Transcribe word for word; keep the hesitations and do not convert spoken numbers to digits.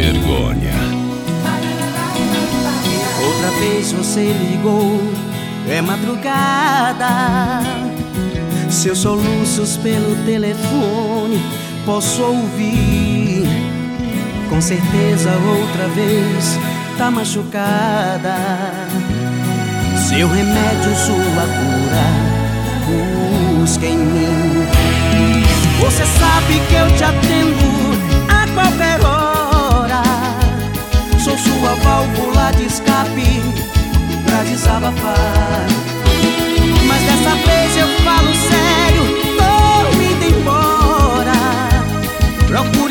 vergonha. Outra vez você ligou, é madrugada. Seus soluços pelo telefone posso ouvir. Com certeza outra vez tá machucada. Seu remédio, sua cura, busca em mim. Você sabe que eu te atendo a qualquer hora. Sou sua válvula de escape pra desabafar. Mas dessa vez eu falo sério, tô indo embora. Procura